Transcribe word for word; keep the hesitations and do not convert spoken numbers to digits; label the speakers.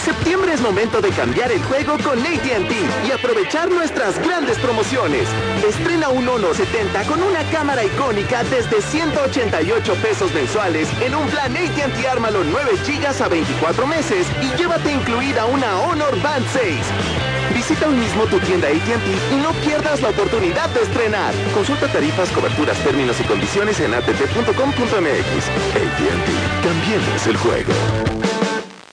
Speaker 1: Septiembre es momento de cambiar el juego con A T and T y aprovechar nuestras grandes promociones. Estrena un Honor setenta con una cámara icónica desde ciento ochenta y ocho pesos mensuales en un plan A T and T Ármalo nueve gigas a veinticuatro meses y llévate incluida una Honor Band seis. Visita hoy mismo tu tienda A T and T y no pierdas la oportunidad de estrenar. Consulta tarifas, coberturas, términos y condiciones en a t t punto com punto m x. A T and T. Cambiemos el juego.